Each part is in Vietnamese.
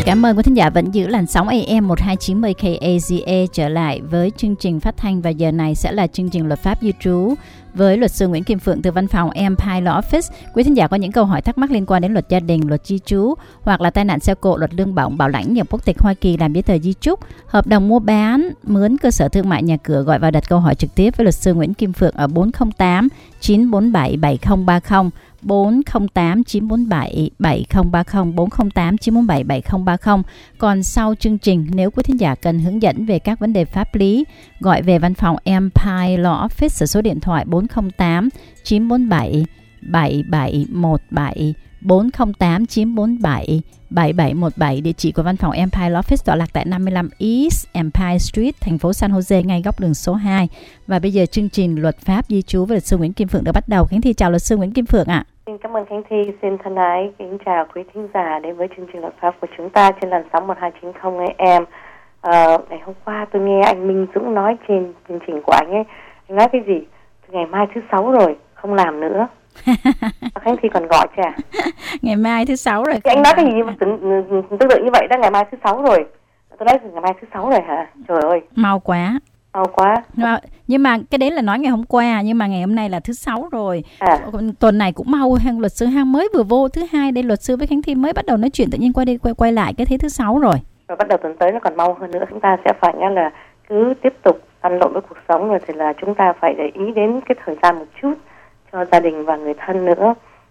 Cảm ơn quý thính giả vẫn giữ làn sóng AM 1290 KAZA trở lại với chương trình phát thanh, và giờ này sẽ là chương trình luật pháp di trú với luật sư Nguyễn Kim Phượng từ văn phòng Empire Law Office. Quý thính giả có những câu hỏi thắc mắc liên quan đến luật gia đình, luật di trú hoặc là tai nạn xe cộ, luật lương bổng, bảo lãnh, nhập quốc tịch Hoa Kỳ, làm giấy tờ di chúc, hợp đồng mua bán, mướn cơ sở thương mại, nhà cửa, gọi vào đặt câu hỏi trực tiếp với luật sư Nguyễn Kim Phượng ở 408 947 7030, 408 947 7030, 408 947 7030. Còn sau chương trình, nếu quý thính giả cần hướng dẫn về các vấn đề pháp lý, gọi về văn phòng Empire Law Office ở số điện thoại 408 947 7717, 408 947 7717. Địa chỉ của văn phòng Empire Law Office tọa lạc tại 55 East Empire Street, thành phố San Jose, ngay góc đường số 2. Và bây giờ chương trình luật pháp di trú với luật sư Nguyễn Kim Phượng đã bắt đầu. Khánh Thi chào luật sư Nguyễn Kim Phượng ạ. Xin cảm ơn Khánh Thi, xin thân ái kính chào quý thính giả đến với chương trình luật pháp của chúng ta trên làn sóng 1290 AM. Ngày hôm qua tôi nghe anh Minh Dũng nói trên chương trình của anh ấy, anh nói cái gì? Ngày mai thứ 6 rồi, không làm nữa. Khánh Thi còn gọi chứ à? Ngày mai thứ 6 rồi. Thì anh nói cái gì tương tự như vậy đó, ngày mai thứ 6 rồi. Tôi nói ngày mai thứ 6 rồi hả? Trời ơi. Mau quá. Nhưng mà cái đấy là nói ngày hôm qua, nhưng mà ngày hôm nay là thứ 6 rồi. Tuần này cũng mau, luật sư Hang mới vừa vô thứ hai đây, luật sư với Khánh Thi mới bắt đầu nói chuyện, tự nhiên quay lại cái thế thứ 6 rồi. Rồi bắt đầu tuần tới nó còn mau hơn nữa, chúng ta sẽ phải là cứ tiếp tục lăn lộn với cuộc sống, rồi thì là chúng ta phải để ý đến cái thời gian một chút cho gia đình và người thân nữa.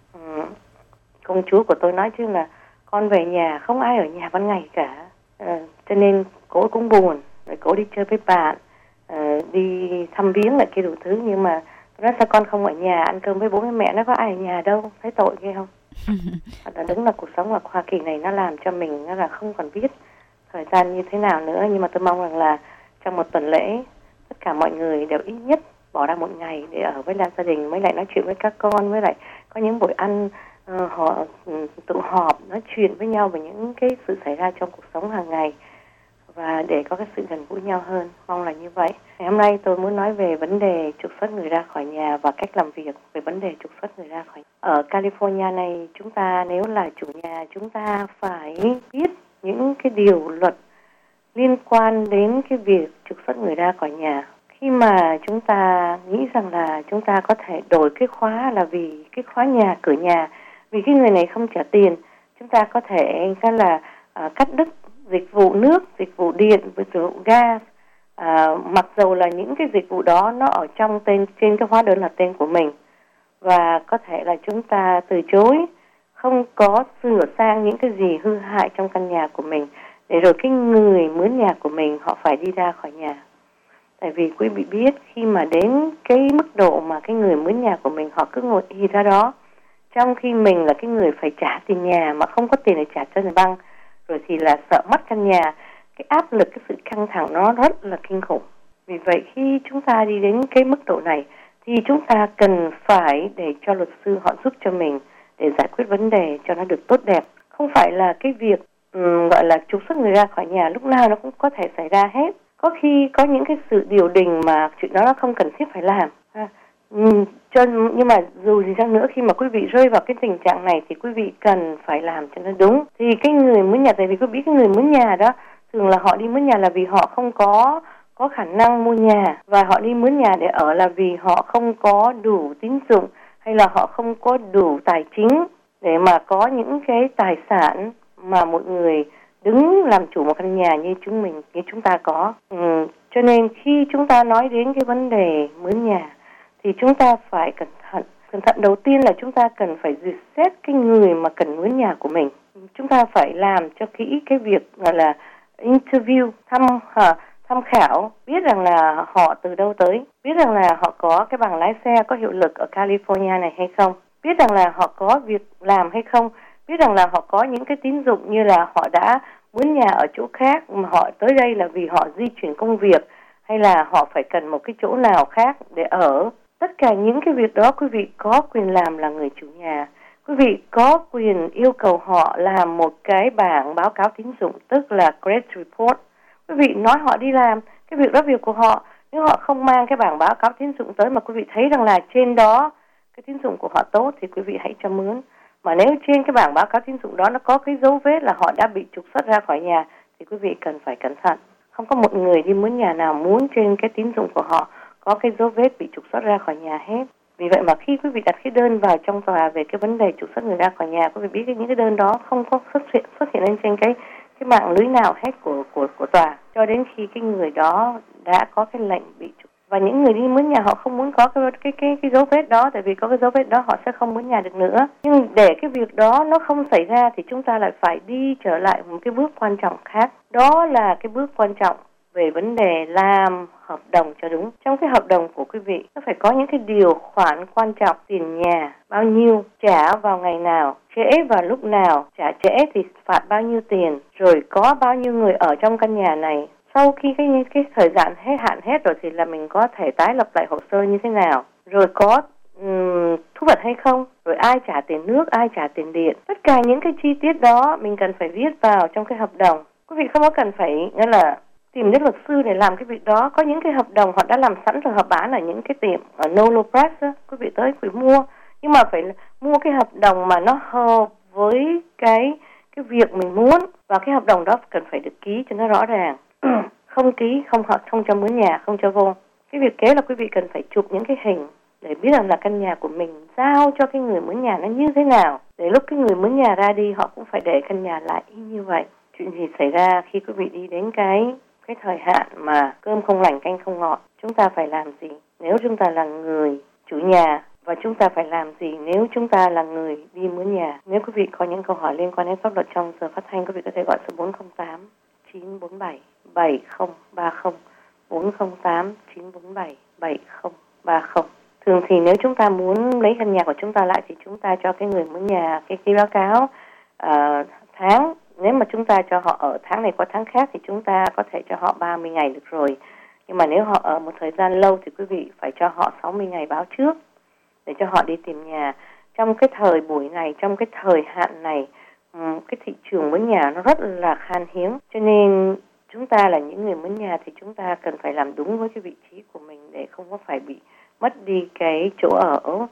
Công chúa của tôi nói chứ là con về nhà không ai ở nhà ban ngày cả, cho nên cô cũng buồn, rồi cô đi chơi với bạn, đi thăm viếng lại kia đủ thứ. Nhưng mà tôi nói sao con không ở nhà ăn cơm với bố với mẹ, nó có ai ở nhà đâu, thấy tội ghê không? Đúng là cuộc sống ở Hoa Kỳ này nó làm cho mình nó là không còn biết thời gian như thế nào nữa. Nhưng mà tôi mong rằng là trong một tuần lễ tất cả mọi người đều ít nhất bỏ ra một ngày để ở với gia đình, mới lại nói chuyện với các con, với lại có những buổi ăn họ tụ họp nói chuyện với nhau về những cái sự xảy ra trong cuộc sống hàng ngày, và để có cái sự gần gũi nhau hơn. Mong là như vậy. Ngày hôm nay tôi muốn nói về vấn đề trục xuất người ra khỏi nhà và cách làm việc về vấn đề trục xuất người ra khỏi nhà. Ở California này, chúng ta nếu là chủ nhà, chúng ta phải biết những cái điều luật liên quan đến cái việc trục xuất người ra khỏi nhà. Khi mà chúng ta nghĩ rằng là chúng ta có thể đổi cái khóa là vì cái khóa nhà, cửa nhà, vì cái người này không trả tiền, chúng ta có thể cắt đứt dịch vụ nước, dịch vụ điện, dịch vụ gas, mặc dầu là những cái dịch vụ đó nó ở trong trên cái hóa đơn là tên của mình, và có thể là chúng ta từ chối, không có sửa sang những cái gì hư hại trong căn nhà của mình, để rồi cái người mướn nhà của mình họ phải đi ra khỏi nhà. Tại vì quý vị biết, khi mà đến cái mức độ mà cái người mướn nhà của mình họ cứ ngồi y ra đó, trong khi mình là cái người phải trả tiền nhà mà không có tiền để trả cho người băng, rồi thì là sợ mất căn nhà, cái áp lực, cái sự căng thẳng nó rất là kinh khủng. Vì vậy khi chúng ta đi đến cái mức độ này thì chúng ta cần phải để cho luật sư họ giúp cho mình để giải quyết vấn đề cho nó được tốt đẹp. Không phải là cái việc gọi là trục xuất người ra khỏi nhà lúc nào nó cũng có thể xảy ra hết. Có khi có những cái sự điều đình mà chuyện đó nó không cần thiết phải làm. Nhưng mà dù gì chăng nữa, khi mà quý vị rơi vào cái tình trạng này thì quý vị cần phải làm cho nó đúng. Thì cái người mướn nhà, tại vì quý vị biết cái người mướn nhà đó thường là họ đi mướn nhà là vì họ không có khả năng mua nhà, và họ đi mướn nhà để ở là vì họ không có đủ tín dụng, hay là họ không có đủ tài chính để mà có những cái tài sản mà một người đứng làm chủ một căn nhà như chúng ta có. Cho nên khi chúng ta nói đến cái vấn đề mướn nhà thì chúng ta phải cẩn thận. Cẩn thận đầu tiên là chúng ta cần phải duyệt xét cái người mà cần mướn nhà của mình. Chúng ta phải làm cho kỹ cái việc gọi là interview, tham khảo, biết rằng là họ từ đâu tới, biết rằng là họ có cái bằng lái xe có hiệu lực ở California này hay không, biết rằng là họ có việc làm hay không, biết rằng là họ có những cái tín dụng như là họ đã mướn nhà ở chỗ khác mà họ tới đây là vì họ di chuyển công việc, hay là họ phải cần một cái chỗ nào khác để ở. Tất cả những cái việc đó quý vị có quyền làm là người chủ nhà. Quý vị có quyền yêu cầu họ làm một cái bảng báo cáo tín dụng, tức là credit report. Quý vị nói họ đi làm, cái việc đó việc của họ. Nếu họ không mang cái bảng báo cáo tín dụng tới mà quý vị thấy rằng là trên đó cái tín dụng của họ tốt thì quý vị hãy cho mướn. Mà nếu trên cái bảng báo cáo tín dụng đó nó có cái dấu vết là họ đã bị trục xuất ra khỏi nhà thì quý vị cần phải cẩn thận. Không có một người đi mướn nhà nào muốn trên cái tín dụng của họ có cái dấu vết bị trục xuất ra khỏi nhà hết. Vì vậy mà khi quý vị đặt cái đơn vào trong tòa về cái vấn đề trục xuất người ra khỏi nhà, quý vị biết những cái đơn đó không có xuất hiện lên trên cái mạng lưới nào hết của tòa cho đến khi cái người đó đã có cái lệnh bị trục. Và những người đi mướn nhà họ không muốn có cái dấu vết đó, tại vì có cái dấu vết đó họ sẽ không mướn nhà được nữa. Nhưng để cái việc đó nó không xảy ra thì chúng ta lại phải đi trở lại một cái bước quan trọng khác. Đó là cái bước quan trọng về vấn đề làm hợp đồng cho đúng. Trong cái hợp đồng của quý vị, nó phải có những cái điều khoản quan trọng: tiền nhà bao nhiêu, trả vào ngày nào, trễ vào lúc nào, trả trễ thì phạt bao nhiêu tiền, rồi có bao nhiêu người ở trong căn nhà này. Sau khi cái thời gian hạn hết rồi thì là mình có thể tái lập lại hồ sơ như thế nào, rồi có thu vật hay không, rồi ai trả tiền nước, ai trả tiền điện. Tất cả những cái chi tiết đó mình cần phải viết vào trong cái hợp đồng. Quý vị không có cần phải nghĩa là tìm đến luật sư để làm cái việc đó. Có những cái hợp đồng họ đã làm sẵn rồi, họ bán ở những cái tiệm ở Nolo Press đó. Quý vị tới quý vị mua, nhưng mà phải mua cái hợp đồng mà nó hợp với cái việc mình muốn, và cái hợp đồng đó cần phải được ký cho nó rõ ràng. Không ký, không cho mướn nhà, không cho vô. Cái việc kế là quý vị cần phải chụp những cái hình để biết rằng là căn nhà của mình giao cho cái người mướn nhà nó như thế nào, để lúc cái người mướn nhà ra đi họ cũng phải để căn nhà lại y như vậy. Chuyện gì xảy ra khi quý vị đi đến cái thời hạn mà cơm không lành canh không ngọt, chúng ta phải làm gì nếu chúng ta là người chủ nhà, và chúng ta phải làm gì nếu chúng ta là người đi mướn nhà. Nếu quý vị có những câu hỏi liên quan đến pháp luật trong giờ phát thanh, quý vị có thể gọi số 408 947 7030, 408 947 7030. Thường thì nếu chúng ta muốn lấy căn nhà của chúng ta lại thì chúng ta cho cái người mướn nhà cái báo cáo tháng. Nếu mà chúng ta cho họ ở tháng này qua tháng khác thì chúng ta có thể cho họ 30 ngày được rồi. Nhưng mà nếu họ ở một thời gian lâu thì quý vị phải cho họ 60 ngày báo trước để cho họ đi tìm nhà. Trong cái thời buổi này, trong cái thời hạn này, cái thị trường mướn nhà nó rất là khan hiếm. Cho nên chúng ta là những người mướn nhà thì chúng ta cần phải làm đúng với cái vị trí của mình để không có phải bị mất đi cái chỗ ở.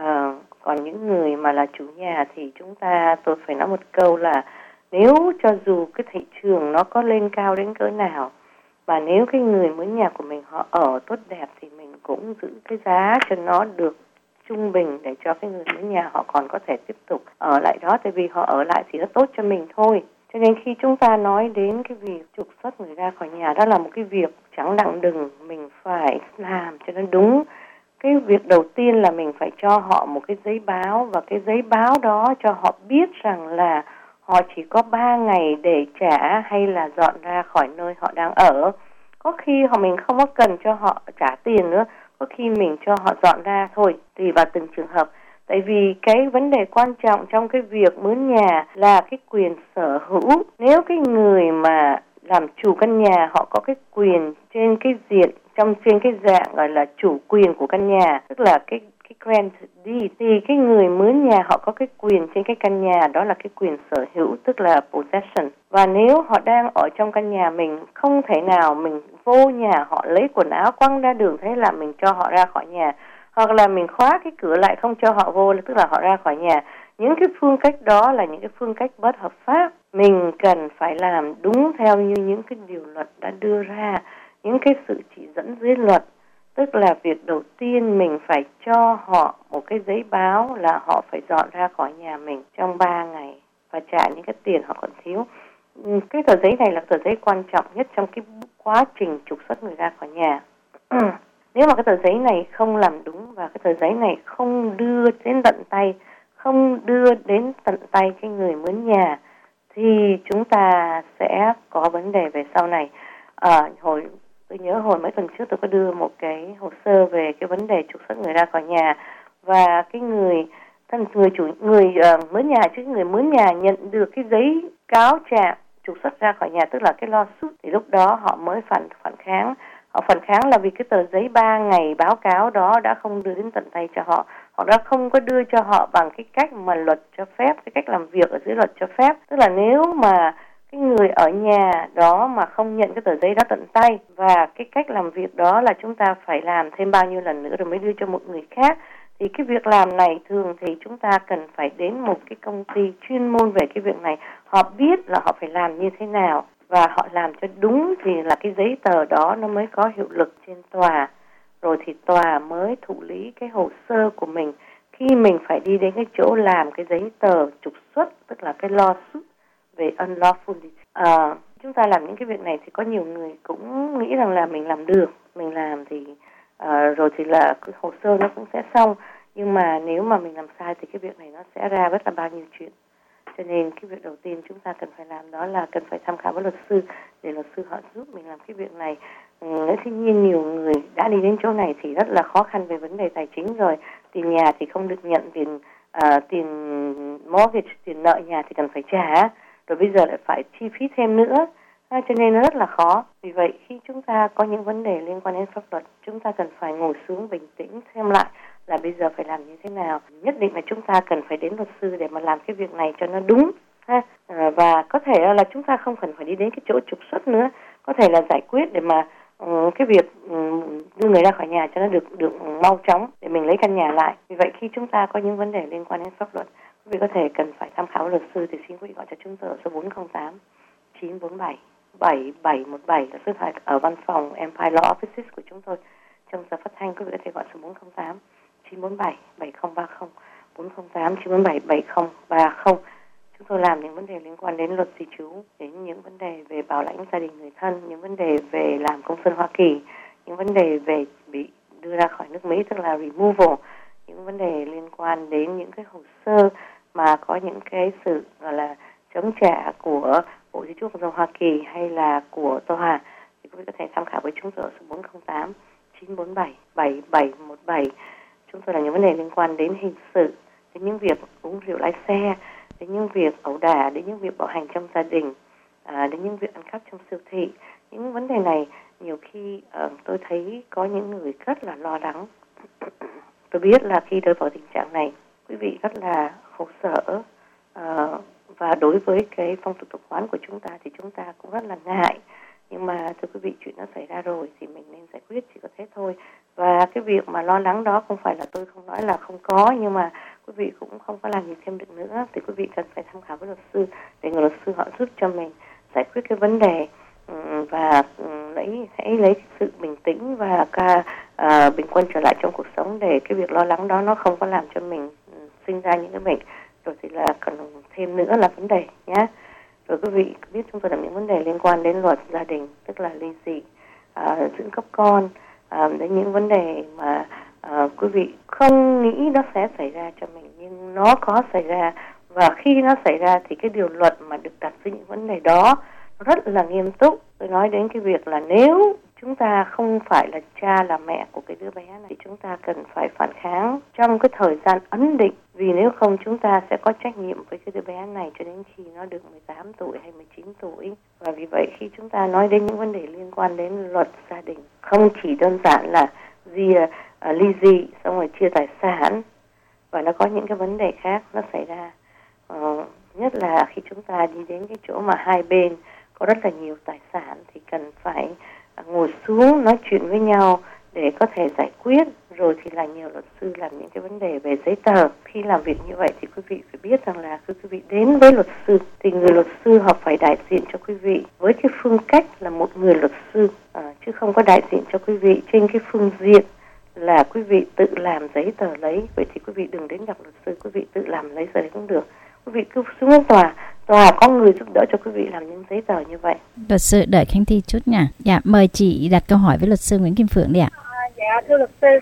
Còn những người mà là chủ nhà thì tôi phải nói một câu là nếu cho dù cái thị trường nó có lên cao đến cỡ nào, và nếu cái người mướn nhà của mình họ ở tốt đẹp thì mình cũng giữ cái giá cho nó được trung bình để cho cái người mướn nhà họ còn có thể tiếp tục ở lại đó, tại vì họ ở lại thì nó tốt cho mình thôi. Cho nên khi chúng ta nói đến cái việc trục xuất người ra khỏi nhà, đó là một cái việc chẳng đặng đừng, mình phải làm cho nó đúng. Cái việc đầu tiên là mình phải cho họ một cái giấy báo, và cái giấy báo đó cho họ biết rằng là họ chỉ có 3 ngày để trả hay là dọn ra khỏi nơi họ đang ở. Có khi mình không có cần cho họ trả tiền nữa, có khi mình cho họ dọn ra thôi, tùy vào từng trường hợp. Tại vì cái vấn đề quan trọng trong cái việc mướn nhà là cái quyền sở hữu. Nếu cái người mà làm chủ căn nhà họ có cái quyền trên cái diện, trên cái dạng gọi là chủ quyền của căn nhà, tức là cái grant deed, thì cái người mướn nhà họ có cái quyền trên cái căn nhà, đó là cái quyền sở hữu, tức là possession. Và nếu họ đang ở trong căn nhà mình, không thể nào mình vô nhà họ lấy quần áo quăng ra đường, thế là mình cho họ ra khỏi nhà, hoặc là mình khóa cái cửa lại không cho họ vô, tức là họ ra khỏi nhà. Những cái phương cách đó là những cái phương cách bất hợp pháp. Mình cần phải làm đúng theo như những cái điều luật đã đưa ra, những cái sự chỉ dẫn dưới luật. Tức là việc đầu tiên mình phải cho họ một cái giấy báo là họ phải dọn ra khỏi nhà mình trong 3 ngày và trả những cái tiền họ còn thiếu. Cái tờ giấy này là tờ giấy quan trọng nhất trong cái quá trình trục xuất người ra khỏi nhà. Nếu mà cái tờ giấy này không làm đúng và cái tờ giấy này không đưa đến tận tay cái người mướn nhà thì chúng ta sẽ có vấn đề về sau này. Tôi nhớ hồi mấy tuần trước tôi có đưa một cái hồ sơ về cái vấn đề trục xuất người ra khỏi nhà, và cái người mướn nhà chứ người mướn nhà nhận được cái giấy cáo trạng trục xuất ra khỏi nhà, tức là cái lawsuit, thì lúc đó họ mới phản kháng. Họ phản kháng là vì cái tờ giấy 3 ngày báo cáo đó đã không đưa đến tận tay cho họ. Họ đã không có đưa cho họ bằng cái cách mà luật cho phép, cái cách làm việc ở dưới luật cho phép. Tức là nếu mà cái người ở nhà đó mà không nhận cái tờ giấy đó tận tay, và cái cách làm việc đó là chúng ta phải làm thêm bao nhiêu lần nữa rồi mới đưa cho một người khác, Thì cái việc làm này thường thì chúng ta cần phải đến một cái công ty chuyên môn về cái việc này. Họ biết là họ phải làm như thế nào và họ làm cho đúng thì là cái giấy tờ đó nó mới có hiệu lực trên tòa. Rồi thì tòa mới thụ lý cái hồ sơ của mình. Khi mình phải đi đến cái chỗ làm cái giấy tờ trục xuất, tức là cái lawsuit về unlawful. Chúng ta làm những cái việc này thì có nhiều người cũng nghĩ rằng là mình làm được, mình làm thì rồi thì là cái hồ sơ nó cũng sẽ xong. Nhưng mà nếu mà mình làm sai thì cái việc này nó sẽ ra rất là bao nhiêu chuyện. Cho nên cái việc đầu tiên chúng ta cần phải làm đó là cần phải tham khảo với luật sư để luật sư họ giúp mình làm cái việc này. Tuy nhiên nhiều người đã đi đến chỗ này thì rất là khó khăn về vấn đề tài chính rồi. Tiền nhà thì không được nhận, tiền mortgage, tiền nợ nhà thì cần phải trả. Rồi bây giờ lại phải chi phí thêm nữa. Cho nên nó rất là khó. Vì vậy khi chúng ta có những vấn đề liên quan đến pháp luật, chúng ta cần phải ngồi xuống bình tĩnh xem lại là bây giờ phải làm như thế nào. Nhất định là chúng ta cần phải đến luật sư để mà làm cái việc này cho nó đúng. Và có thể là chúng ta không cần phải đi đến cái chỗ trục xuất nữa. Có thể là giải quyết để mà cái việc đưa người ra khỏi nhà cho nó được mau chóng để mình lấy căn nhà lại. Vì vậy khi chúng ta có những vấn đề liên quan đến pháp luật, quý vị có thể cần phải tham khảo luật sư thì xin quý vị gọi cho chúng tôi ở số 408 947 7717 là số điện thoại ở văn phòng Empire Law Offices của chúng tôi. Trong giờ phát thanh quý vị có thể gọi số 408 947 7030 408 947 7030. Chúng tôi làm những vấn đề liên quan đến luật di trú, đến những vấn đề về bảo lãnh gia đình người thân, những vấn đề về làm công dân Hoa Kỳ, những vấn đề về bị đưa ra khỏi nước Mỹ tức là removal, những vấn đề liên quan đến những cái hồ sơ mà có những cái sự gọi là chống trả của Bộ Di trú công dân Hoa Kỳ hay là của tòa thì quý vị có thể tham khảo với chúng tôi ở số 408 947 7717. Chúng tôi là những vấn đề liên quan đến hình sự, đến những việc uống rượu lái xe, đến những việc ẩu đả, đến những việc bạo hành trong gia đình, đến những việc ăn cắp trong siêu thị. Những vấn đề này nhiều khi tôi thấy có những người rất là lo lắng. Tôi biết là khi rơi vào tình trạng này, quý vị rất là khổ sở và đối với cái phong tục tập quán của chúng ta thì chúng ta cũng rất là ngại. Nhưng mà thưa quý vị, chuyện nó xảy ra rồi thì mình nên giải quyết, chỉ có thế thôi. Và cái việc mà lo lắng đó không phải là tôi không nói là không có, nhưng mà quý vị cũng không có làm gì thêm được nữa. Thì quý vị cần phải tham khảo với luật sư để người luật sư họ giúp cho mình giải quyết cái vấn đề và hãy lấy sự bình tĩnh và bình quân trở lại trong cuộc sống để cái việc lo lắng đó nó không có làm cho mình sinh ra những cái bệnh. Rồi thì là còn thêm nữa là vấn đề nhé. Rồi quý vị biết chúng tôi làm những vấn đề liên quan đến luật gia đình, tức là ly dị, dưỡng cấp con, đến những vấn đề mà quý vị không nghĩ nó sẽ xảy ra cho mình nhưng nó có xảy ra. Và khi nó xảy ra thì cái điều luật mà được đặt với những vấn đề đó rất là nghiêm túc. Tôi nói đến cái việc là nếu chúng ta không phải là cha là mẹ của cái đứa bé này thì chúng ta cần phải phản kháng trong cái thời gian ấn định. Vì nếu không chúng ta sẽ có trách nhiệm với cái đứa bé này cho đến khi nó được 18 tuổi hay 19 tuổi. Và vì vậy khi chúng ta nói đến những vấn đề liên quan đến luật gia đình, không chỉ đơn giản là ly dị xong rồi chia tài sản, và nó có những cái vấn đề khác nó xảy ra. Nhất là khi chúng ta đi đến cái chỗ mà hai bên có rất là nhiều tài sản thì cần phải ngồi xuống nói chuyện với nhau để có thể giải quyết, rồi thì là nhiều luật sư làm những cái vấn đề về giấy tờ. Khi làm việc như vậy thì quý vị phải biết rằng là khi quý vị đến với luật sư thì người luật sư họ phải đại diện cho quý vị với cái phương cách là một người luật sư, chứ không có đại diện cho quý vị trên cái phương diện là quý vị tự làm giấy tờ lấy. Vậy thì quý vị đừng đến gặp luật sư, quý vị tự làm lấy giấy cũng được. Quý vị cứ xuống đến tòa có người giúp đỡ cho quý vị làm những giấy tờ như vậy. Luật sư đợi Khánh Thi chút nha. Dạ, mời chị đặt câu hỏi với luật sư Nguyễn Kim Phượng đi ạ. Dạ thưa luật sư,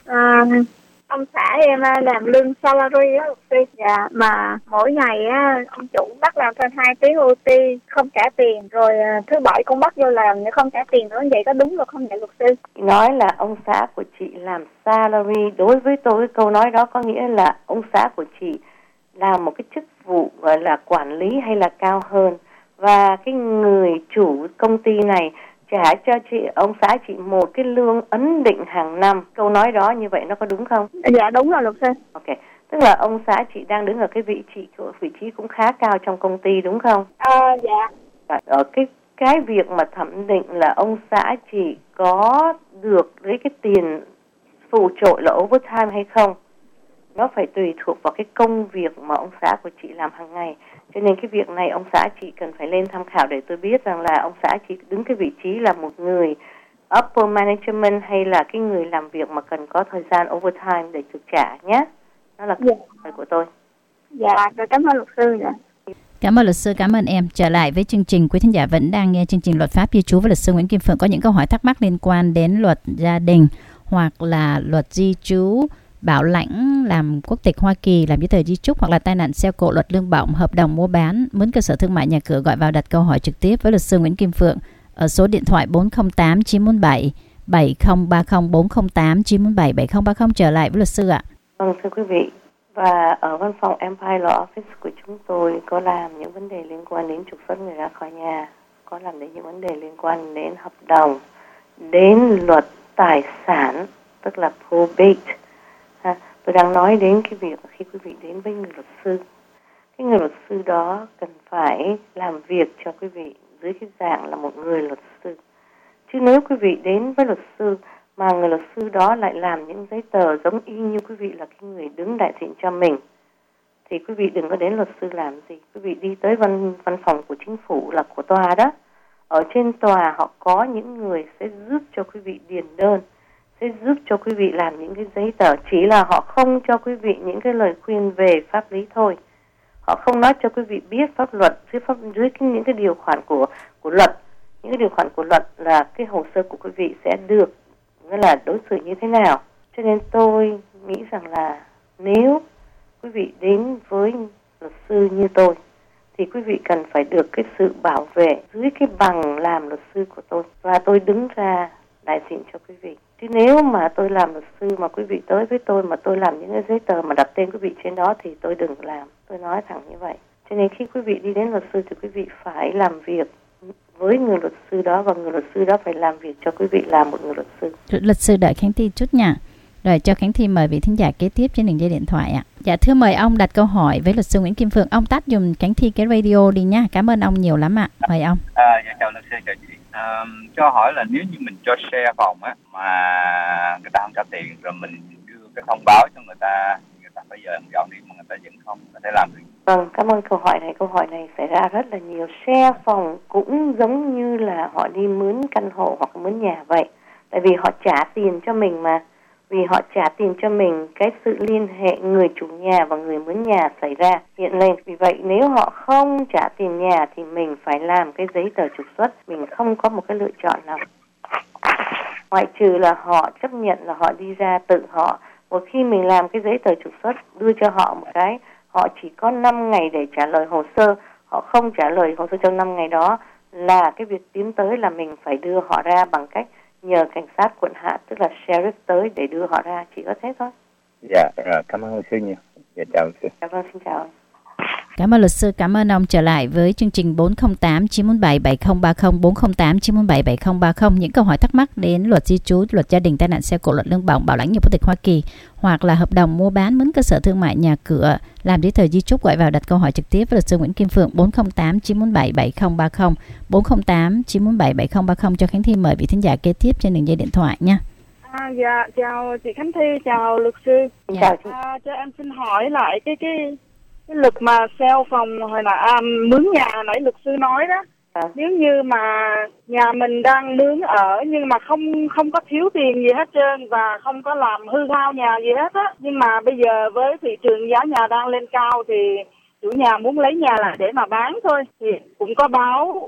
ông xã em làm lương salary á luật sư. Dạ mà mỗi ngày á ông chủ bắt làm thêm 2 tiếng OT không trả tiền, rồi thứ bảy cũng bắt vô làm nếu không trả tiền nữa, vậy có đúng được không vậy luật sư? Nói là ông xã của chị làm salary, đối với tôi câu nói đó có nghĩa là ông xã của chị làm một cái chức vụ gọi là quản lý hay là cao hơn, và cái người chủ công ty này trả cho ông xã chị một cái lương ấn định hàng năm. Câu nói đó như vậy nó có đúng không? Dạ đúng rồi luật sư. Ok, tức là ông xã chị đang đứng ở cái vị trí cũng khá cao trong công ty đúng không? Dạ. Ở cái việc mà thẩm định là ông xã chị có được lấy cái tiền phụ trội là overtime hay không, nó phải tùy thuộc vào cái công việc mà ông xã của chị làm hàng ngày. Cho nên cái việc này ông xã chị cần phải lên tham khảo để tôi biết rằng là ông xã chị đứng cái vị trí là một người upper management hay là cái người làm việc mà cần có thời gian overtime để được trả nhé. Đó là lời của tôi. Dạ, cảm ơn luật sư. Dạ. Cảm ơn luật sư, cảm ơn em. Trở lại với chương trình, quý thính giả vẫn đang nghe chương trình Luật pháp di trú với luật sư Nguyễn Kim Phượng. Có những câu hỏi thắc mắc liên quan đến luật gia đình hoặc là luật di trú, bảo lãnh, làm quốc tịch Hoa Kỳ, làm giấy tờ di chúc hoặc là tai nạn xe cộ, luật lương bổng, hợp đồng mua bán, mướn cơ sở thương mại, nhà cửa, gọi vào đặt câu hỏi trực tiếp với luật sư Nguyễn Kim Phượng ở số điện thoại 408 947 7030 408 947 7030. Trở lại với luật sư ạ. Vâng, thưa quý vị, và ở văn phòng Empire Law Office của chúng tôi có làm những vấn đề liên quan đến trục xuất người ra khỏi nhà, có làm đến những vấn đề liên quan đến hợp đồng, đến luật tài sản, tức là probate. Tôi đang nói đến cái việc khi quý vị đến với người luật sư, cái người luật sư đó cần phải làm việc cho quý vị dưới cái dạng là một người luật sư. Chứ nếu quý vị đến với luật sư mà người luật sư đó lại làm những giấy tờ giống y như quý vị là cái người đứng đại diện cho mình, thì quý vị đừng có đến luật sư làm gì. Quý vị đi tới văn phòng của chính phủ là của tòa đó. Ở trên tòa họ có những người sẽ giúp cho quý vị điền đơn, sẽ giúp cho quý vị làm những cái giấy tờ. Chỉ là họ không cho quý vị những cái lời khuyên về pháp lý thôi. Họ không nói cho quý vị biết pháp luật dưới những cái điều khoản của luật. Những cái điều khoản của luật là cái hồ sơ của quý vị sẽ được nghĩa là đối xử như thế nào. Cho nên tôi nghĩ rằng là nếu quý vị đến với luật sư như tôi thì quý vị cần phải được cái sự bảo vệ dưới cái bằng làm luật sư của tôi, và tôi đứng ra đại diện cho quý vị. Chứ nếu mà tôi làm luật sư mà quý vị tới với tôi mà tôi làm những cái giấy tờ mà đặt tên quý vị trên đó thì tôi đừng làm. Tôi nói thẳng như vậy. Cho nên khi quý vị đi đến luật sư thì quý vị phải làm việc với người luật sư đó, và người luật sư đó phải làm việc cho quý vị là một người luật sư. Luật sư đợi Khánh Thi chút nha. Rồi cho Khánh Thi mời vị thính giả kế tiếp trên đường dây điện thoại ạ. Dạ thưa mời ông đặt câu hỏi với luật sư Nguyễn Kim Phượng. Ông tắt dùm Khánh Thi cái radio đi nha. Cảm ơn ông nhiều lắm ạ. Mời ông. Dạ chào luật sư, chào chị. Cho hỏi là nếu như mình cho share phòng á mà người ta không trả tiền rồi mình đưa cái thông báo cho người ta phải giờ dọn đi mà người ta vẫn không có thể làm được. Vâng, cảm ơn câu hỏi này. Câu hỏi này xảy ra rất là nhiều. Share phòng cũng giống như là họ đi mướn căn hộ hoặc mướn nhà vậy. Tại vì họ trả tiền cho mình mà. Vì họ trả tiền cho mình, cái sự liên hệ người chủ nhà và người mướn nhà xảy ra hiện lên. Vì vậy nếu họ không trả tiền nhà thì mình phải làm cái giấy tờ trục xuất. Mình không có một cái lựa chọn nào. Ngoại trừ là họ chấp nhận là họ đi ra tự họ. Một khi mình làm cái giấy tờ trục xuất, đưa cho họ một cái, họ chỉ có 5 ngày để trả lời hồ sơ. Họ không trả lời hồ sơ trong 5 ngày đó là cái việc tiến tới là mình phải đưa họ ra bằng cách nhờ cảnh sát quận Hạ, tức là sheriff tới để đưa họ ra. Chỉ có thế thôi. Dạ, cảm ơn luật sư nhiều. Dạ, chào luật sư. Dạ vâng, xin chào. Cảm ơn luật sư, cảm ơn ông. Trở lại với chương trình 408 947 7030 408 947 7030. Những câu hỏi thắc mắc đến luật di trú, luật gia đình, tai nạn xe cộ, luật lương bổng, bảo lãnh nhập quốc tịch Hoa Kỳ hoặc là hợp đồng mua bán, mướn cơ sở thương mại, nhà cửa, làm giấy tờ di chúc, gọi vào đặt câu hỏi trực tiếp với luật sư Nguyễn Kim Phượng 408 947 7030 408 947 7030. Cho Khánh Thi mời vị thính giả kế tiếp trên đường dây điện thoại nha. Dạ, chào chị Khánh Thi, chào luật sư. Chào chị. Cho em xin hỏi lại cái luật mà sale phòng hồi là mướn nhà nãy luật sư nói đó. Nếu như mà nhà mình đang mướn ở nhưng mà không có thiếu tiền gì hết trơn và không có làm hư hao nhà gì hết á, nhưng mà bây giờ với thị trường giá nhà đang lên cao thì chủ nhà muốn lấy nhà lại để mà bán thôi, thì cũng có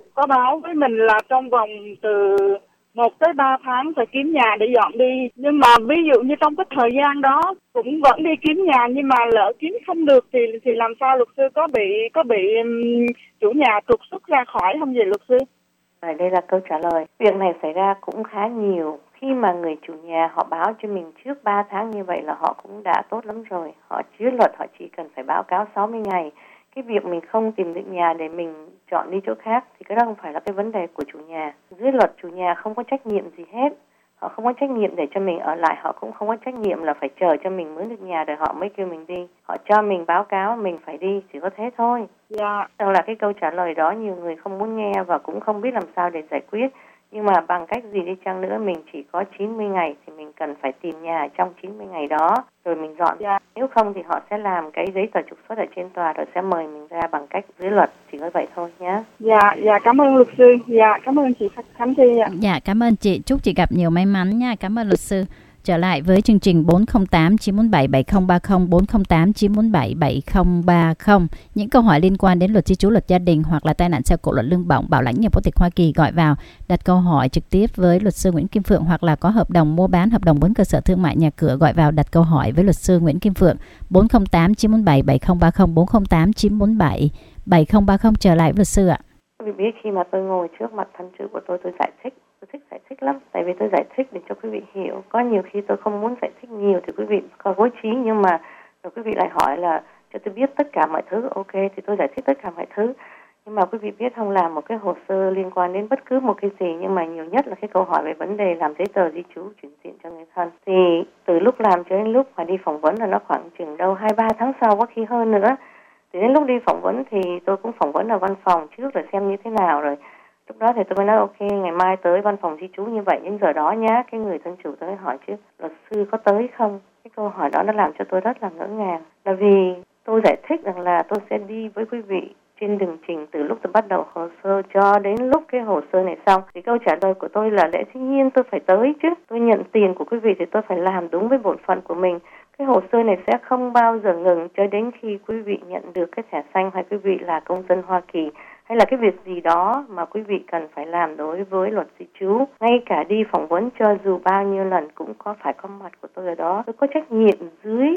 báo với mình là trong vòng từ 1 tới 3 tháng phải kiếm nhà để dọn đi. Nhưng mà ví dụ như trong cái thời gian đó cũng vẫn đi kiếm nhà, nhưng mà lỡ kiếm không được thì làm sao luật sư, có bị chủ nhà trục xuất ra khỏi không vậy luật sư? Đây là câu trả lời. Việc này xảy ra cũng khá nhiều. Khi mà người chủ nhà họ báo cho mình trước 3 tháng như vậy là họ cũng đã tốt lắm rồi. Họ dưới luật họ chỉ cần phải báo cáo 60 ngày. Cái việc mình không tìm được nhà để mình chọn đi chỗ khác thì cái đó không phải là cái vấn đề của chủ nhà. Dưới luật chủ nhà không có trách nhiệm gì hết. Họ không có trách nhiệm để cho mình ở lại, họ cũng không có trách nhiệm là phải chờ cho mình mướn được nhà rồi họ mới kêu mình đi. Họ cho mình báo cáo mình phải đi, chỉ có thế thôi. Dạ. Đó là cái câu trả lời đó nhiều người không muốn nghe và cũng không biết làm sao để giải quyết. Nhưng mà bằng cách gì đi chăng nữa mình chỉ có 90 ngày thì mình cần phải tìm nhà trong 90 ngày đó rồi mình dọn. Dạ. Nếu không thì họ sẽ làm cái giấy tờ trục xuất ở trên tòa rồi sẽ mời mình ra bằng cách dưới luật, chỉ có vậy thôi nhé. Dạ, cảm ơn luật sư. Dạ, cảm ơn chị Khánh Thi ạ. Dạ, cảm ơn chị. Chúc chị gặp nhiều may mắn nha. Cảm ơn luật sư. Trở lại với chương trình 408 947 7030 408 947 7030. Những câu hỏi liên quan đến luật di trú, luật gia đình hoặc là tai nạn xe cộ, luật lương bổng, bảo lãnh nhập quốc tịch Hoa Kỳ gọi vào đặt câu hỏi trực tiếp với luật sư Nguyễn Kim Phượng, hoặc là có hợp đồng mua bán, hợp đồng vốn cơ sở thương mại nhà cửa gọi vào đặt câu hỏi với luật sư Nguyễn Kim Phượng 408 947 7030 408 947 7030. Trở lại với luật sư ạ. Quý vị biết khi mà tôi ngồi trước mặt thân chủ của tôi giải thích. Tôi thích giải thích lắm, tại vì tôi giải thích để cho quý vị hiểu. Có nhiều khi tôi không muốn giải thích nhiều thì quý vị có hối trí, nhưng mà rồi quý vị lại hỏi là cho tôi biết tất cả mọi thứ. Ok, thì tôi giải thích tất cả mọi thứ. Nhưng mà quý vị biết không, làm một cái hồ sơ liên quan đến bất cứ một cái gì, nhưng mà nhiều nhất là cái câu hỏi về vấn đề làm giấy tờ di trú chuyển diện cho người thân, thì từ lúc làm cho đến lúc mà đi phỏng vấn là nó khoảng chừng đâu 2-3 tháng sau, có khi hơn nữa. Thì đến lúc đi phỏng vấn thì tôi cũng phỏng vấn ở văn phòng trước rồi xem như thế nào rồi. Lúc đó thì tôi mới nói ok, ngày mai tới văn phòng di trú như vậy, nhưng giờ đó nhá, cái người thân chủ tôi mới hỏi chứ luật sư có tới không? Cái câu hỏi đó nó làm cho tôi rất là ngỡ ngàng. Là vì tôi giải thích rằng là tôi sẽ đi với quý vị trên đường trình từ lúc tôi bắt đầu hồ sơ cho đến lúc cái hồ sơ này xong. Thì câu trả lời của tôi là lẽ dĩ nhiên tôi phải tới chứ. Tôi nhận tiền của quý vị thì tôi phải làm đúng với bổn phận của mình. Cái hồ sơ này sẽ không bao giờ ngừng cho đến khi quý vị nhận được cái thẻ xanh, hay quý vị là công dân Hoa Kỳ, hay là cái việc gì đó mà quý vị cần phải làm đối với luật di trú. Ngay cả đi phỏng vấn cho dù bao nhiêu lần cũng phải có mặt của tôi ở đó. Tôi có trách nhiệm dưới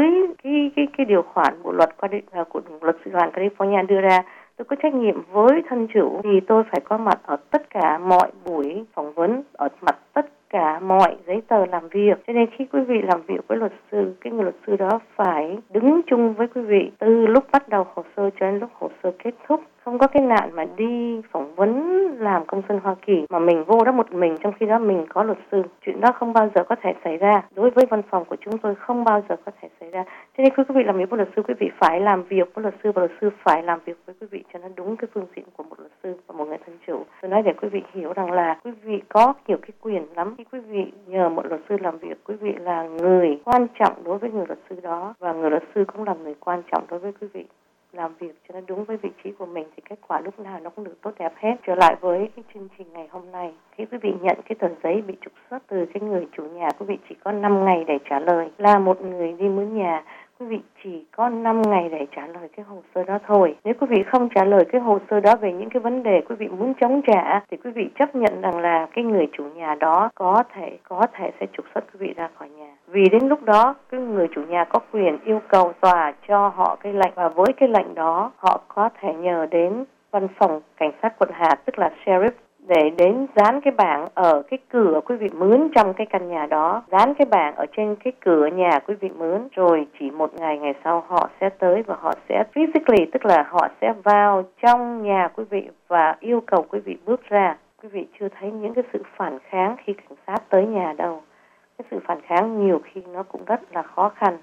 cái điều khoản của luật của luật sư đoàn California đưa ra. Tôi có trách nhiệm với thân chủ thì tôi phải có mặt ở tất cả mọi buổi phỏng vấn, ở mặt tất cả mọi giấy tờ làm việc. Cho nên khi quý vị làm việc với luật sư, cái người luật sư đó phải đứng chung với quý vị từ lúc bắt đầu hồ sơ cho đến lúc hồ sơ kết thúc. Không có cái nạn mà đi phỏng vấn làm công dân Hoa Kỳ mà mình vô đó một mình, trong khi đó mình có luật sư. Chuyện đó không bao giờ có thể xảy ra. Đối với văn phòng của chúng tôi không bao giờ có thể xảy ra. Cho nên khi quý vị làm việc với luật sư, quý vị phải làm việc với luật sư, và luật sư phải làm việc với quý vị cho nó đúng cái phương diện của một luật sư và một người thân chủ. Tôi nói để quý vị hiểu rằng là quý vị có nhiều cái quyền lắm. Khi quý vị nhờ một luật sư làm việc, quý vị là người quan trọng đối với người luật sư đó, và người luật sư cũng là người quan trọng đối với quý vị. Làm việc cho nó đúng với vị trí của mình thì kết quả lúc nào nó cũng được tốt đẹp hết. Trở lại với cái chương trình ngày hôm nay, khi quý vị nhận cái tờ giấy bị trục xuất từ cái người chủ nhà, quý vị chỉ có 5 ngày để trả lời. Là một người đi mướn nhà, quý vị chỉ có 5 ngày để trả lời cái hồ sơ đó thôi. Nếu quý vị không trả lời cái hồ sơ đó về những cái vấn đề quý vị muốn chống trả, thì quý vị chấp nhận rằng là cái người chủ nhà đó có thể sẽ trục xuất quý vị ra khỏi nhà. Vì đến lúc đó cái người chủ nhà có quyền yêu cầu tòa cho họ cái lệnh, và với cái lệnh đó họ có thể nhờ đến văn phòng cảnh sát quận hạt, tức là sheriff, để đến dán cái bảng ở cái cửa quý vị mướn trong cái căn nhà đó, dán cái bảng ở trên cái cửa nhà quý vị mướn, rồi chỉ một ngày sau họ sẽ tới và họ sẽ physically, tức là họ sẽ vào trong nhà quý vị và yêu cầu quý vị bước ra. Quý vị chưa thấy những cái sự phản kháng khi cảnh sát tới nhà đâu. Cái sự phản kháng nhiều khi nó cũng rất là khó khăn,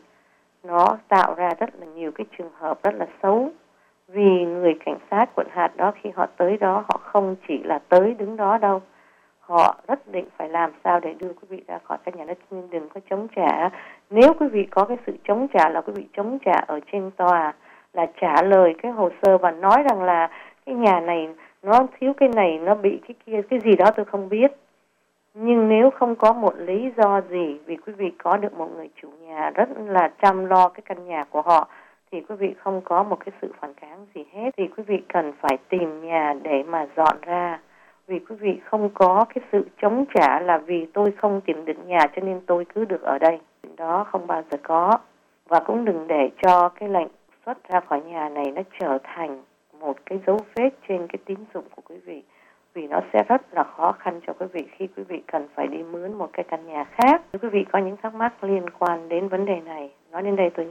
nó tạo ra rất là nhiều cái trường hợp rất là xấu. Vì người cảnh sát quận hạt đó khi họ tới đó, họ không chỉ là tới đứng đó đâu, họ rất định phải làm sao để đưa quý vị ra khỏi căn nhà đó, nhưng đừng có chống trả. Nếu quý vị có cái sự chống trả là quý vị chống trả ở trên tòa, là trả lời cái hồ sơ và nói rằng là cái nhà này nó thiếu cái này, nó bị cái kia, cái gì đó tôi không biết. Nhưng nếu không có một lý do gì, vì quý vị có được một người chủ nhà rất là chăm lo cái căn nhà của họ, thì quý vị không có một cái sự phản kháng gì hết, thì quý vị cần phải tìm nhà để mà dọn ra. Vì quý vị không có cái sự chống trả là vì tôi không tìm được nhà cho nên tôi cứ được ở đây. Đó không bao giờ có. Và cũng đừng để cho cái lệnh xuất ra khỏi nhà này nó trở thành một cái dấu vết trên cái tín dụng của quý vị. Vì nó sẽ rất là khó khăn cho quý vị khi quý vị cần phải đi mướn một cái căn nhà khác. Nếu quý vị có những thắc mắc liên quan đến vấn đề này, nói đến đây tôi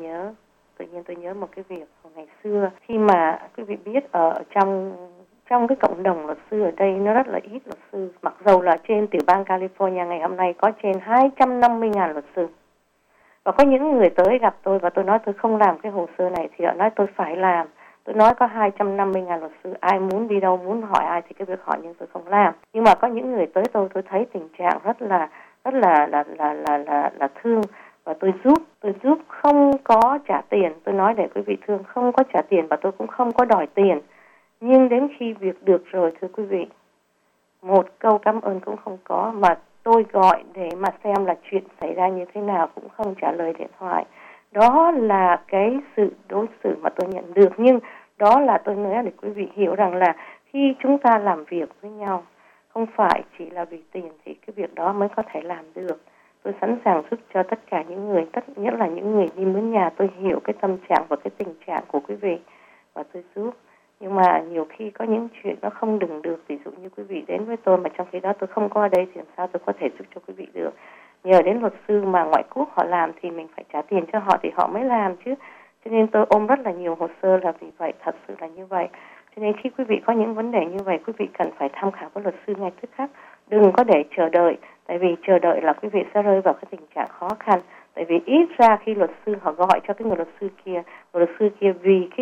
nhớ một cái việc ngày xưa, khi mà quý vị biết ở trong cái cộng đồng luật sư ở đây nó rất là ít luật sư, mặc dầu là trên tiểu bang California ngày hôm nay có trên 250.000 luật sư. Và có những người tới gặp tôi và tôi nói tôi không làm cái hồ sơ này, thì họ nói tôi phải làm. Tôi nói có 250.000 luật sư, ai muốn đi đâu, muốn hỏi ai thì cái việc hỏi, nhưng tôi không làm. Nhưng mà có những người tới tôi thấy tình trạng rất là thương. và tôi giúp không có trả tiền. Tôi nói để quý vị thương, không có trả tiền và tôi cũng không có đòi tiền. Nhưng đến khi việc được rồi, thưa quý vị, một câu cảm ơn cũng không có, mà tôi gọi để mà xem là chuyện xảy ra như thế nào cũng không trả lời điện thoại. Đó là cái sự đối xử mà tôi nhận được. Nhưng đó là tôi nói để quý vị hiểu rằng là khi chúng ta làm việc với nhau, không phải chỉ là vì tiền thì cái việc đó mới có thể làm được. Tôi sẵn sàng giúp cho tất cả những người, nhất là những người đi mướn nhà. Tôi hiểu cái tâm trạng và cái tình trạng của quý vị và tôi giúp. Nhưng mà nhiều khi có những chuyện nó không đừng được. Ví dụ như quý vị đến với tôi mà trong khi đó tôi không có ở đây thì làm sao tôi có thể giúp cho quý vị được. Nhờ đến luật sư mà ngoại quốc họ làm thì mình phải trả tiền cho họ thì họ mới làm chứ. Cho nên tôi ôm rất là nhiều hồ sơ là vì vậy, thật sự là như vậy. Cho nên khi quý vị có những vấn đề như vậy, quý vị cần phải tham khảo với luật sư ngay tức khắc. Đừng có để chờ đợi, tại vì chờ đợi là quý vị sẽ rơi vào cái tình trạng khó khăn. Tại vì ít ra khi luật sư họ gọi cho cái người luật sư kia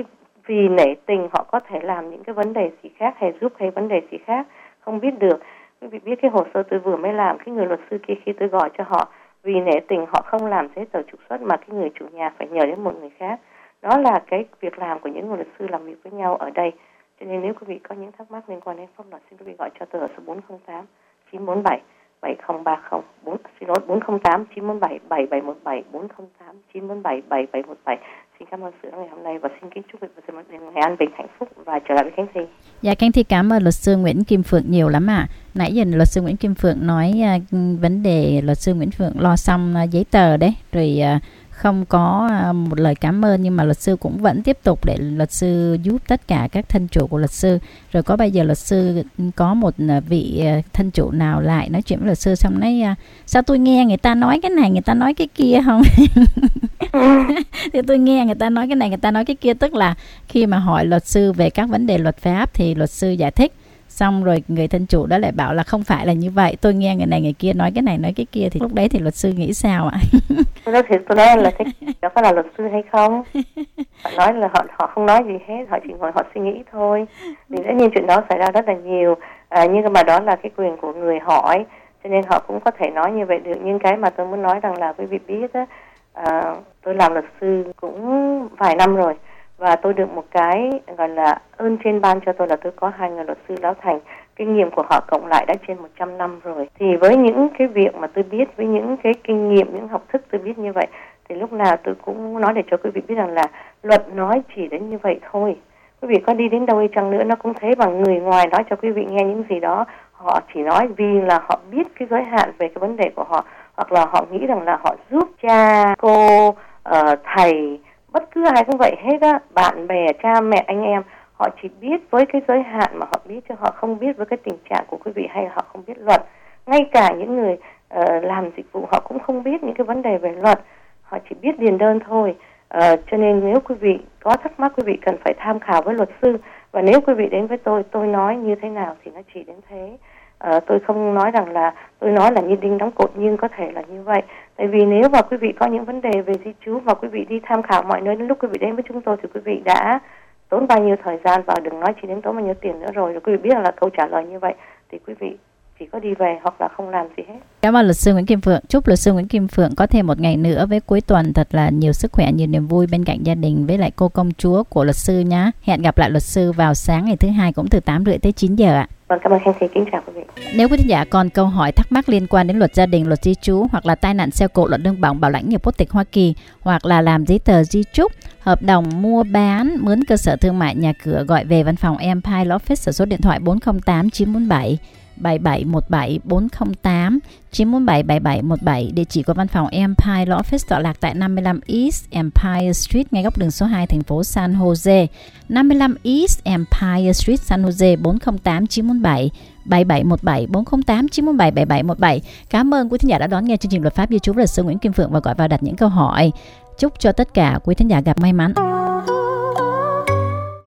vì nể tình họ có thể làm những cái vấn đề gì khác hay giúp hay vấn đề gì khác, không biết được. Quý vị biết cái hồ sơ tôi vừa mới làm, cái người luật sư kia khi tôi gọi cho họ, vì nể tình họ không làm giấy tờ trục xuất mà cái người chủ nhà phải nhờ đến một người khác. Đó là cái việc làm của những người luật sư làm việc với nhau ở đây. Cho nên nếu quý vị có những thắc mắc liên quan đến pháp luật, xin quý vị gọi cho tôi ở số 408 947 7030 408 947 7717 408 947 7717. Xin cảm ơn sự ngày hôm nay và xin kính chúc quý vị một ngày an bình hạnh phúc và trở lại với Khánh Thi. Dạ Khánh Thi cảm ơn luật sư Nguyễn Kim Phượng nhiều lắm ạ. Nãy giờ luật sư Nguyễn Kim Phượng nói vấn đề luật sư Nguyễn Phượng lo xong giấy tờ đấy, rồi không có một lời cảm ơn, nhưng mà luật sư cũng vẫn tiếp tục để luật sư giúp tất cả các thân chủ của luật sư. Rồi có bây giờ luật sư có một vị thân chủ nào lại nói chuyện với luật sư xong nói sao tôi nghe người ta nói cái này, người ta nói cái kia không? Thì tôi nghe người ta nói cái này, người ta nói cái kia, tức là khi mà hỏi luật sư về các vấn đề luật pháp thì luật sư giải thích, xong rồi người thân chủ đó lại bảo là không phải là như vậy, tôi nghe người này người kia nói cái này nói cái kia, thì lúc đấy thì luật sư nghĩ sao ạ? Tôi nói là thế đó có là luật sư hay không? Họ nói là họ không nói gì hết, họ chỉ ngồi họ suy nghĩ thôi. Vì tất nhiên chuyện đó xảy ra rất là nhiều, nhưng mà đó là cái quyền của người hỏi, cho nên họ cũng có thể nói như vậy được. Nhưng cái mà tôi muốn nói rằng là quý vị biết á, tôi làm luật sư cũng vài năm rồi. Và tôi được một cái gọi là ơn trên ban cho tôi là tôi có 2 người luật sư lão thành. Kinh nghiệm của họ cộng lại đã trên 100 năm rồi. Thì với những cái việc mà tôi biết, với những cái kinh nghiệm, những học thức tôi biết như vậy, thì lúc nào tôi cũng nói để cho quý vị biết rằng là luật nói chỉ đến như vậy thôi. Quý vị có đi đến đâu đi chăng nữa nó cũng thế, bằng người ngoài nói cho quý vị nghe những gì đó. Họ chỉ nói vì là họ biết cái giới hạn về cái vấn đề của họ, hoặc là họ nghĩ rằng là họ giúp cha, cô, thầy, bất cứ ai cũng vậy hết á, bạn bè, cha mẹ, anh em, họ chỉ biết với cái giới hạn mà họ biết, chứ họ không biết với cái tình trạng của quý vị, hay là họ không biết luật. Ngay cả những người làm dịch vụ họ cũng không biết những cái vấn đề về luật, họ chỉ biết điền đơn thôi. Cho nên nếu quý vị có thắc mắc, quý vị cần phải tham khảo với luật sư. Và nếu quý vị đến với tôi nói như thế nào thì nó chỉ đến thế. Tôi không nói rằng là tôi nói là như đinh đóng cột, nhưng có thể là như vậy. Tại vì nếu mà quý vị có những vấn đề về di trú và quý vị đi tham khảo mọi nơi, đến lúc quý vị đến với chúng tôi thì quý vị đã tốn bao nhiêu thời gian, và đừng nói chỉ đến tốn bao nhiêu tiền nữa rồi quý vị biết là câu trả lời như vậy thì quý vị chỉ có đi về hoặc là không làm gì hết. Cảm ơn luật sư Nguyễn Kim Phượng. Chúc luật sư Nguyễn Kim Phượng có thêm một ngày nữa với cuối tuần thật là nhiều sức khỏe, nhiều niềm vui bên cạnh gia đình với lại cô công chúa của luật sư nhé. Hẹn gặp lại luật sư vào sáng ngày thứ Hai cũng từ 8:30 tới 9 giờ ạ. Vâng, cảm ơn Khánh Thị, kính chào quý vị. Nếu quý thính giả còn câu hỏi thắc mắc liên quan đến luật gia đình, luật di trú, hoặc là tai nạn xe cộ, luật lương bổng, bảo lãnh nhập quốc tịch Hoa Kỳ, hoặc là làm giấy tờ di trúc, hợp đồng mua bán, mướn cơ sở thương mại, nhà cửa, gọi về văn phòng Empire Law Office ở số điện thoại 408 947 7717 408 947 7717. Địa chỉ của văn phòng Empire Law Office tọa lạc tại 55 East Empire Street, ngay góc đường số 2, thành phố San Jose. 55 East Empire Street, San Jose. 408 947 7717 408 947 7717. Cảm ơn quý thính giả đã đón nghe chương trình Luật pháp di trú với luật sư Nguyễn Kim Phượng và gọi vào đặt những câu hỏi. Chúc cho tất cả quý thính giả gặp may mắn.